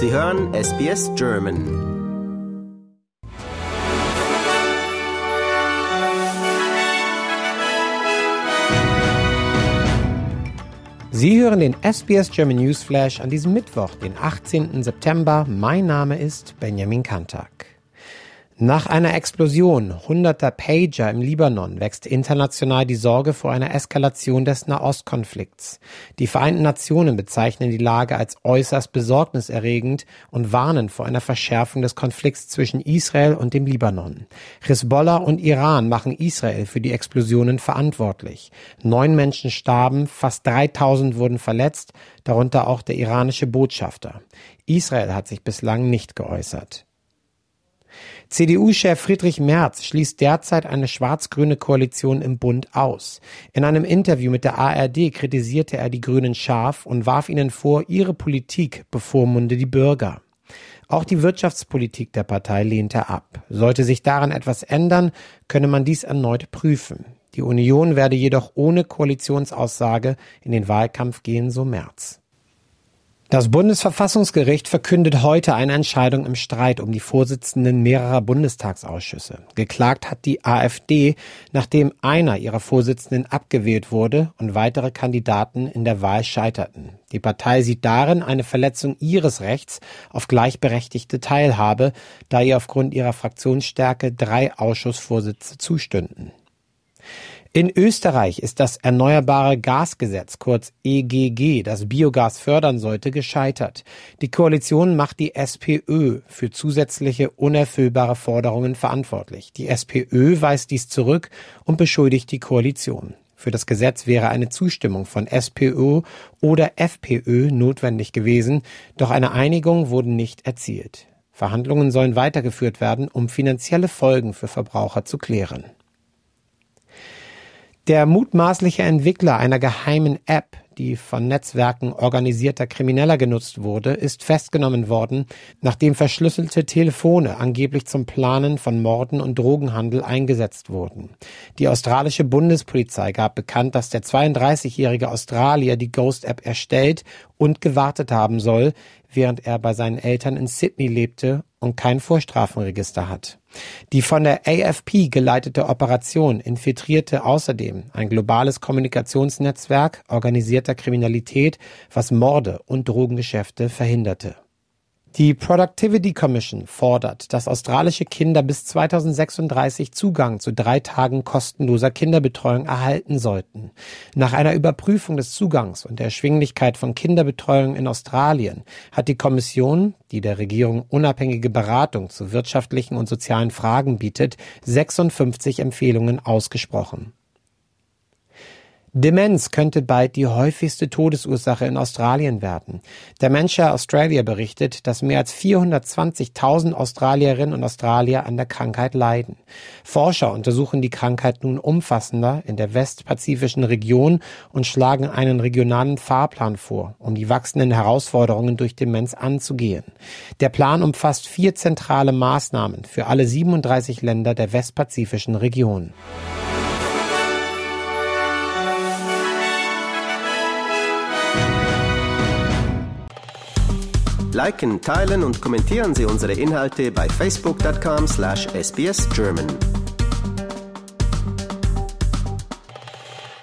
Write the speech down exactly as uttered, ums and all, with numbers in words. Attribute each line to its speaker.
Speaker 1: Sie hören S B S German.
Speaker 2: Sie hören den S B S German Newsflash an diesem Mittwoch, den achtzehnten September. Mein Name ist Benjamin Kantak. Nach einer Explosion hunderter Pager im Libanon wächst international die Sorge vor einer Eskalation des Nahostkonflikts. Die Vereinten Nationen bezeichnen die Lage als äußerst besorgniserregend und warnen vor einer Verschärfung des Konflikts zwischen Israel und dem Libanon. Hisbollah und Iran machen Israel für die Explosionen verantwortlich. Neun Menschen starben, fast dreitausend wurden verletzt, darunter auch der iranische Botschafter. Israel hat sich bislang nicht geäußert. C D U-Chef Friedrich Merz schließt derzeit eine schwarz-grüne Koalition im Bund aus. In einem Interview mit der A R D kritisierte er die Grünen scharf und warf ihnen vor, ihre Politik bevormunde die Bürger. Auch die Wirtschaftspolitik der Partei lehnte er ab. Sollte sich daran etwas ändern, könne man dies erneut prüfen. Die Union werde jedoch ohne Koalitionsaussage in den Wahlkampf gehen, so Merz. Das Bundesverfassungsgericht verkündet heute eine Entscheidung im Streit um die Vorsitzenden mehrerer Bundestagsausschüsse. Geklagt hat die AfD, nachdem einer ihrer Vorsitzenden abgewählt wurde und weitere Kandidaten in der Wahl scheiterten. Die Partei sieht darin eine Verletzung ihres Rechts auf gleichberechtigte Teilhabe, da ihr aufgrund ihrer Fraktionsstärke drei Ausschussvorsitze zustünden. In Österreich ist das Erneuerbare Gasgesetz, kurz E G G, das Biogas fördern sollte, gescheitert. Die Koalition macht die SPÖ für zusätzliche unerfüllbare Forderungen verantwortlich. Die SPÖ weist dies zurück und beschuldigt die Koalition. Für das Gesetz wäre eine Zustimmung von SPÖ oder FPÖ notwendig gewesen, doch eine Einigung wurde nicht erzielt. Verhandlungen sollen weitergeführt werden, um finanzielle Folgen für Verbraucher zu klären. Der mutmaßliche Entwickler einer geheimen App, die von Netzwerken organisierter Krimineller genutzt wurde, ist festgenommen worden, nachdem verschlüsselte Telefone angeblich zum Planen von Morden und Drogenhandel eingesetzt wurden. Die australische Bundespolizei gab bekannt, dass der zweiunddreißigjährige Australier die Ghost-App erstellt und gewartet haben soll, während er bei seinen Eltern in Sydney lebte und kein Vorstrafenregister hat. Die von der A F P geleitete Operation infiltrierte außerdem ein globales Kommunikationsnetzwerk organisierter Kriminalität, was Morde und Drogengeschäfte verhinderte. Die Productivity Commission fordert, dass australische Kinder bis zweitausendsechsunddreißig Zugang zu drei Tagen kostenloser Kinderbetreuung erhalten sollten. Nach einer Überprüfung des Zugangs und der Erschwinglichkeit von Kinderbetreuung in Australien hat die Kommission, die der Regierung unabhängige Beratung zu wirtschaftlichen und sozialen Fragen bietet, sechsundfünfzig Empfehlungen ausgesprochen. Demenz könnte bald die häufigste Todesursache in Australien werden. Der Dementia Australia berichtet, dass mehr als vierhundertzwanzigtausend Australierinnen und Australier an der Krankheit leiden. Forscher untersuchen die Krankheit nun umfassender in der westpazifischen Region und schlagen einen regionalen Fahrplan vor, um die wachsenden Herausforderungen durch Demenz anzugehen. Der Plan umfasst vier zentrale Maßnahmen für alle siebenunddreißig Länder der westpazifischen Region.
Speaker 1: Liken, teilen und kommentieren Sie unsere Inhalte bei facebook punkt com slash S B S German.